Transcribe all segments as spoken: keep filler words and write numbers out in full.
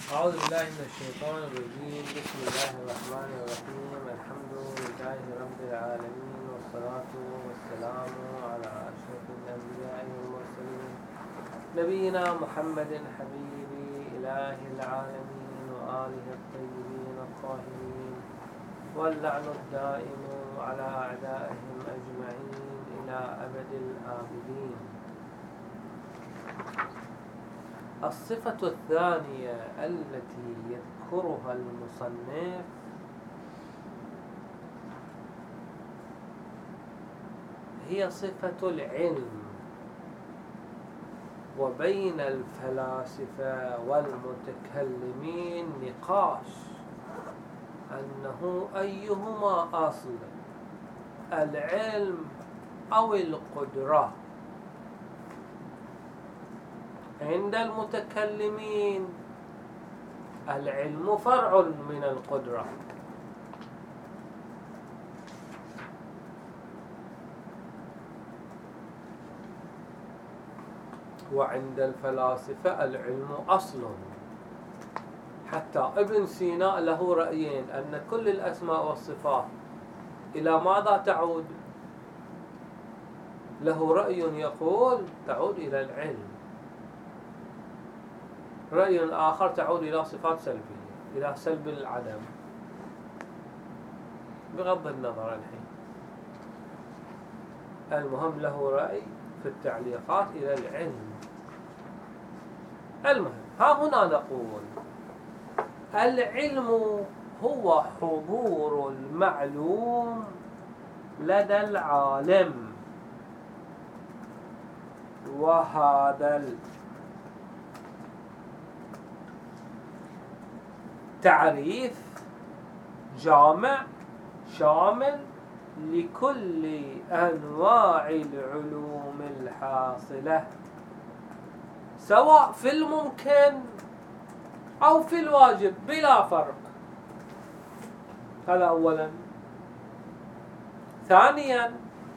أعوذ بالله من الشيطان الرجيم. بسم الله الرحمن الرحيم. الحمد لله رب العالمين، والصلاة والسلام على أشرف الأنبياء والمرسلين نبينا محمد حبيب إله العالمين وآله الطيبين الطاهرين، واللعن الدائم على أعدائهم أجمعين إلى أبد الآبدين. الصفة الثانية التي يذكرها المصنف هي صفة العلم. وبين الفلاسفة والمتكلمين نقاش أنه أيهما أصل، العلم أو القدرة. عند المتكلمين العلم فرع من القدرة، وعند الفلاسفة العلم أصل. حتى ابن سينا له رأيين، أن كل الأسماء والصفات إلى ماذا تعود؟ له رأي يقول تعود إلى العلم، رأي آخر تعود إلى صفات سلبية، إلى سلب العدم، بغض النظر الحين. المهم له رأي في التعليقات إلى العلم. المهم ها هنا نقول العلم هو حضور المعلوم لدى العالم، وهذا التعريف جامع شامل لكل أنواع العلوم الحاصلة، سواء في الممكن أو في الواجب، بلا فرق. هذا أولا. ثانيا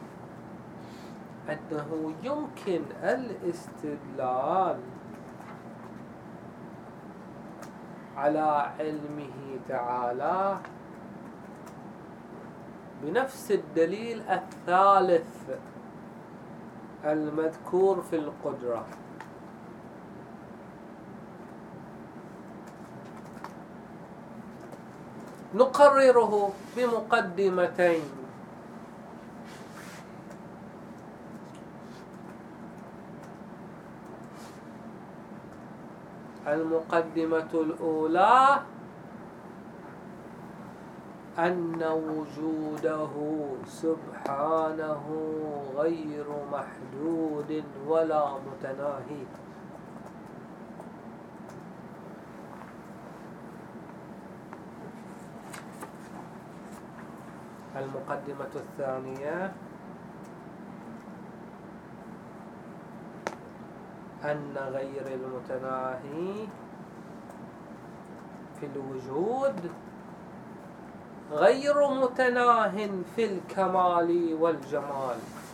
أنه يمكن الاستدلال على علمه تعالى بنفس الدليل الثالث المذكور في القدرة. نقرره بمقدمتين. المقدمة الأولى أن وجوده سبحانه غير محدود ولا متناهي. المقدمة الثانية أن غير المتناهي في الوجود غير متناه في الكمال والجمال.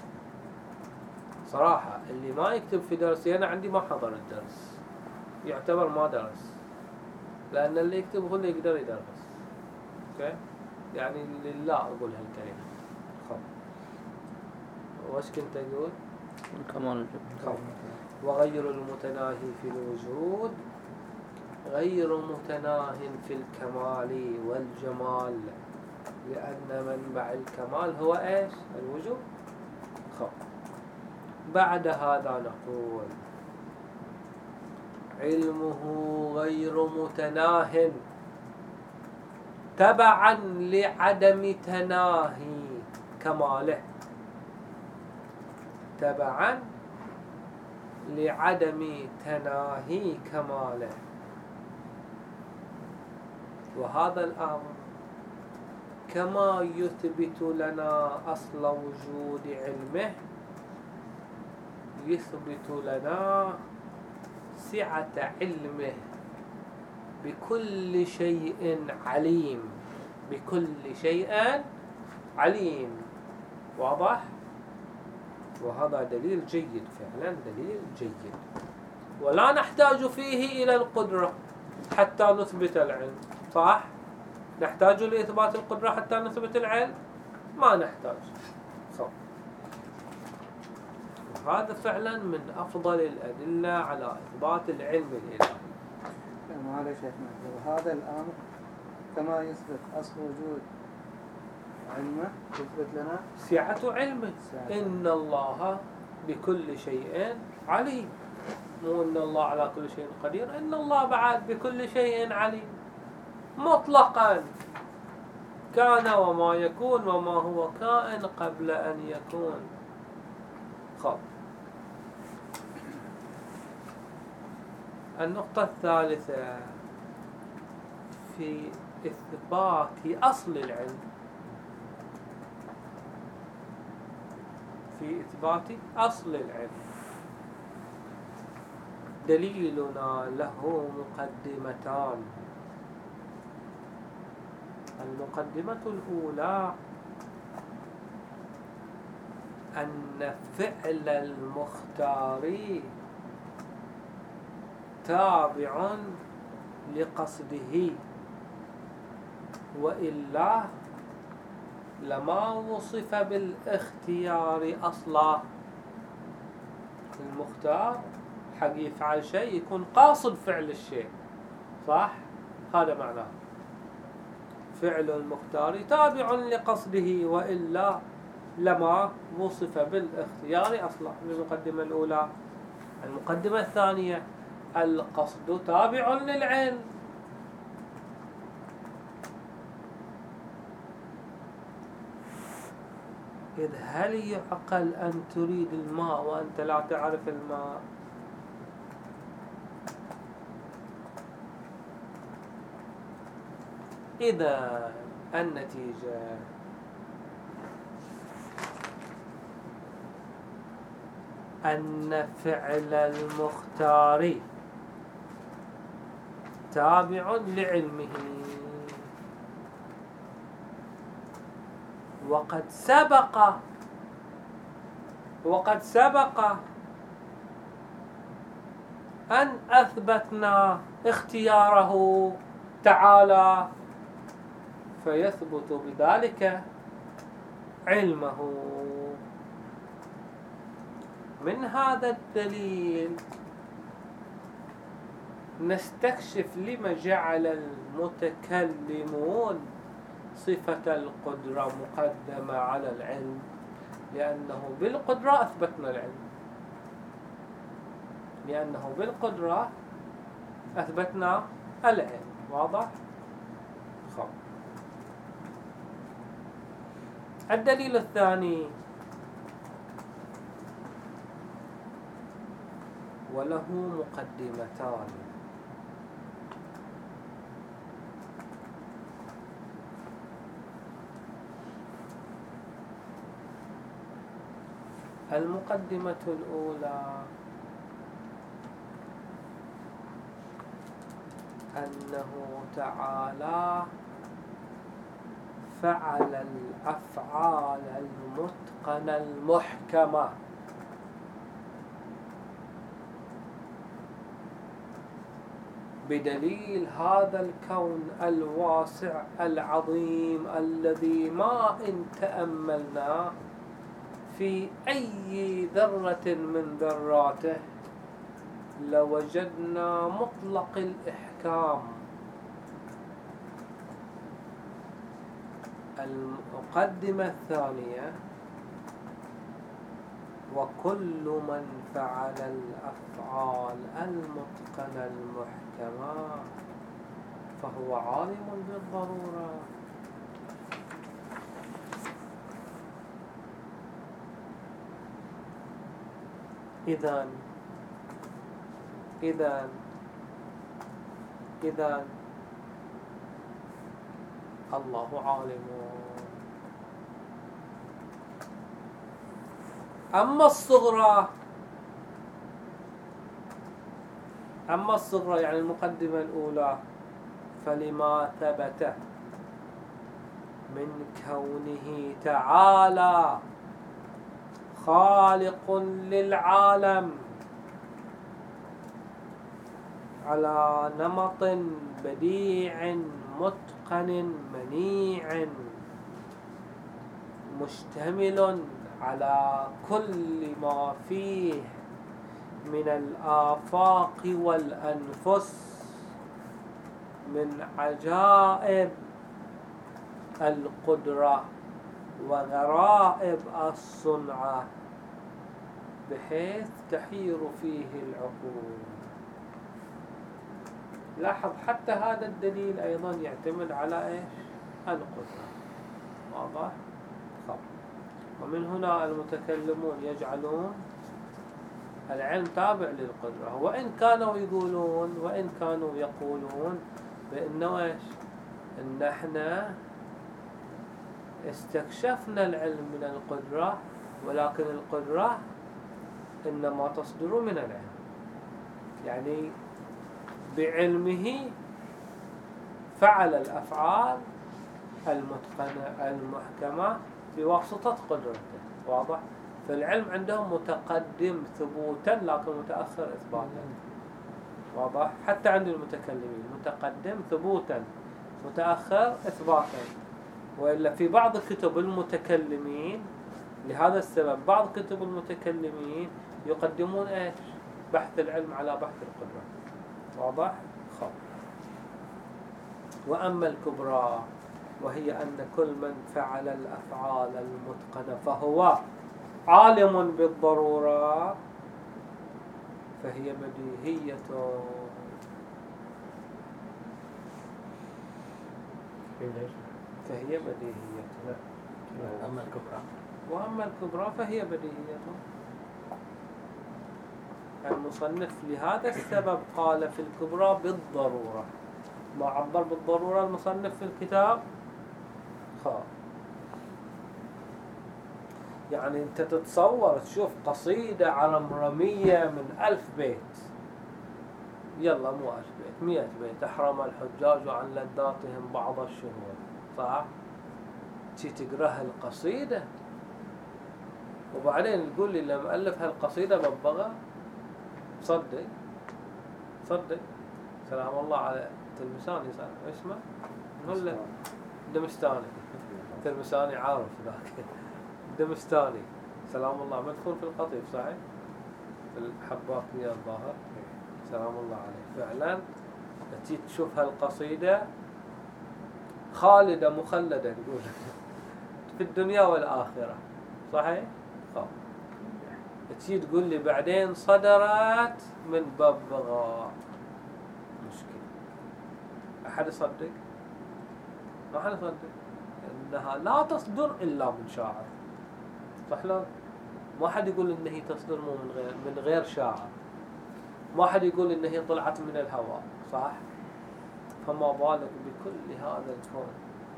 صراحة اللي ما يكتب في درسي أنا عندي ما حضر الدرس، يعتبر ما درس، لأن اللي يكتب هو اللي يقدر يدرس. أوكي؟ يعني لله أقول هالكلمة. خب وش كنت أقول؟ الكمال والجمال. وغير المتناهي في الوجود غير متناه في الكمال والجمال، لأن منبع الكمال هو إيش؟ الوجود. خب بعد هذا نقول علمه غير متناه تبعا لعدم تناهي كماله، تبعا لعدم تناهي كماله. وهذا الأمر كما يثبت لنا أصل وجود علمه يثبت لنا سعة علمه بكل شيء عليم، بكل شيء عليم. واضح؟ وهذا دليل جيد، فعلا دليل جيد، ولا نحتاج فيه إلى القدرة. حتى نثبت العلم، صح؟ نحتاج لإثبات القدرة حتى نثبت العلم؟ ما نحتاج. صح. وهذا فعلا من أفضل الأدلة على إثبات العلم الإلهي. معلش يا شيخنا، هذا الأمر كما يثبت أصل وجود علمه يثبت لنا سعة علمه. سعة. إن الله بكل شيء عليم، مو إن الله على كل شيء قدير، إن الله بعد بكل شيء عليم مطلقا، كان وما يكون وما هو كائن قبل أن يكون. خب. النقطة الثالثة في إثبات أصل العلم، في إثبات أصل العلم دليلنا له مقدمتان. المقدمة الأولى أن فعل المختار تابع لقصده، وإلا لما وصف بالاختيار أصلا. المختار حق يفعل شيء يكون قاصد فعل الشيء، صح؟ هذا معناه فعل المختار تابع لقصده، وإلا لما وصف بالاختيار أصلا. المقدمة الأولى. المقدمة الثانية، القصد تابع للعلم. إذ هل يعقل أن تريد الماء وأنت لا تعرف الماء؟ إذا النتيجة أن فعل المختار تابع لعلمه، وقد سبق وقد سبق أن أثبتنا اختياره تعالى، فيثبت بذلك علمه. من هذا الدليل نستكشف لما جعل المتكلمون صفة القدرة مقدمة على العلم، لأنه بالقدرة أثبتنا العلم، لأنه بالقدرة أثبتنا العلم. واضح؟ خب. الدليل الثاني، وله مقدمتان. المقدمة الأولى أنه تعالى فعل الأفعال المتقنة المحكمة بدليل هذا الكون الواسع العظيم الذي ما إن تأملنا في أي ذرة من ذراته لوجدنا مطلق الإحكام. المقدمة الثانية، وكل من فعل الأفعال المتقنة المحكمة فهو عالم بالضرورة. إذن إذن إذن الله عالم. أما الصغرى أما الصغرى يعني المقدمة الأولى، فلما ثبت من كونه تعالى خالق للعالم على نمط بديع متقن منيع مشتمل على كل ما فيه من الآفاق والأنفس من عجائب القدرة وغرائب الصنعة بحيث تحير فيه العقول. لاحظ حتى هذا الدليل أيضا يعتمد على إيش؟ القدرة. واضح؟ طب. ومن هنا المتكلمون يجعلون العلم تابع للقدرة، وإن كانوا يقولون وإن كانوا يقولون بأنه إيش؟ إن إحنا استكشفنا العلم من القدرة، ولكن القدرة إنما تصدر من العلم، يعني بعلمه فعل الأفعال المتقنة المحكمة بواسطة قدرته. واضح؟ فالعلم عندهم متقدم ثبوتا لكن متأخر إثباتا. واضح؟ حتى عند المتكلمين متقدم ثبوتا متأخر إثباتا. وإلا في بعض كتب المتكلمين لهذا السبب بعض كتب المتكلمين يقدمون إيش؟ بحث العلم على بحث القدرة. واضح؟ خب. وأما الكبرى وهي أن كل من فعل الأفعال المتقنة فهو عالم بالضرورة فهي بديهية. فهي بديهية. أما الكبرى وأما الكبرى فهي بديهية. المصنف لهذا السبب قال في الكبرى بالضرورة. ما عبر بالضرورة المصنف في الكتاب خاء. يعني أنت تتصور تشوف قصيدة عرمرمية من ألف بيت، يلا مو ألف بيت مئة بيت، أحرم الحجاج عن لذاتهم بعض الشهور، صح؟ تي تقرأ القصيدة وبعدين تقول لي لما ألف هالقصيدة ببغى؟ صدق صدق. سلام الله على تلمساني، صار اسمه ولا دمستاني؟ تلمساني عارف ذاك دمستاني. سلام الله مدفون في القطيف، صحيح؟ في الحباكية الظاهر. سلام الله عليه. فعلا تجي تشوف هالقصيدة خالدة مخلدة تقول في الدنيا والآخرة، صحيح؟ خب. تجي تقول لي بعدين صدرت من ببغاء، مشكلة. أحد يصدق؟ ما حد يصدق إنها لا تصدر إلا من شاعر، صح لا؟ ما حد يقول إن هي تصدر مو من غير من غير شاعر. ما حد يقول إن هي طلعت من الهواء، صح؟ فما بالك بكل هذا الكون،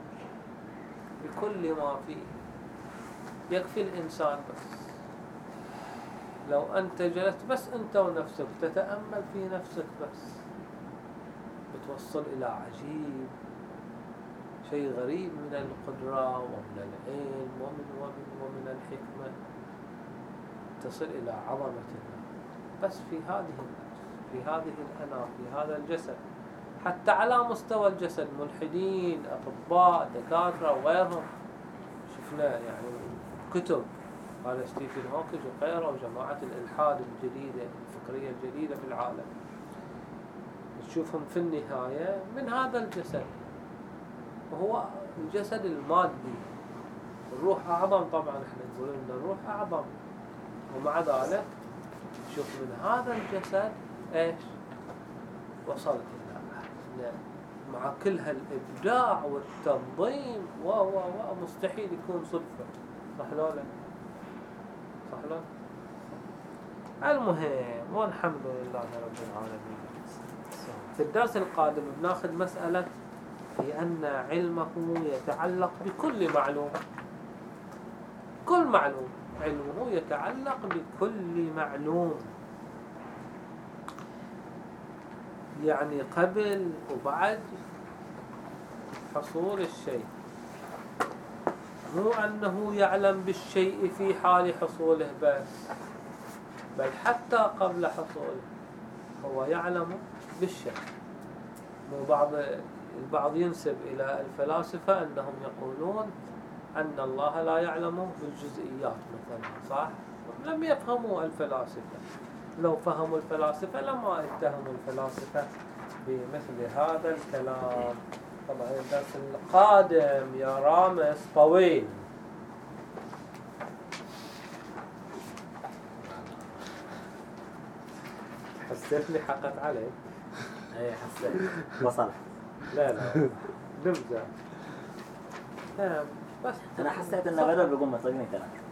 بكل ما فيه. يكفي الإنسان بس لو أنت جلست بس أنت ونفسك تتأمل في نفسك بس بتوصل إلى عجيب شيء غريب من القدرة ومن العلم ومن ومن ومن الحكمة، تصل إلى عظمة الله بس في هذه النفس، في هذه الأنا، في هذا الجسد. حتى على مستوى الجسد ملحدين، أطباء، دكاترة وغيرهم، شفنا يعني كتب قال ستيفن هوكينج وغيره وجماعة الإلحاد الجديدة الفكرية الجديدة في العالم، تشوفهم في النهاية من هذا الجسد، وهو الجسد المادي. الروح أعظم، طبعا احنا نقول إن الروح أعظم، ومع ذلك شوف من هذا الجسد إيش وصل إلى مع كل هالإبداع والتنظيم و و و مستحيل يكون صدفة، صح لا لا؟ صح لا؟ المهم، والحمد لله رب العالمين. في الدرس القادم بناخذ مسألة لأن علمه يتعلق بكل معلوم، كل معلوم علمه يتعلق بكل معلوم، يعني قبل وبعد حصول الشيء، مو أنه يعلم بالشيء في حال حصوله بس، بل حتى قبل حصوله. هو يعلم بالشيء. وبعض البعض ينسب إلى الفلاسفة أنهم يقولون أن الله لا يعلم بالجزئيات مثلا، صح؟ لم يفهموا الفلاسفة. لو فهموا الفلاسفة لما اتهموا الفلاسفة بمثل هذا الكلام. طبعا الدرس القادم يا رامس طويل. حسيتني حقت عليك؟ اي حسيت وصل. لا لا نبدأ. نعم بس انا حسيت انه بدل بيقوم يطلقني كلام.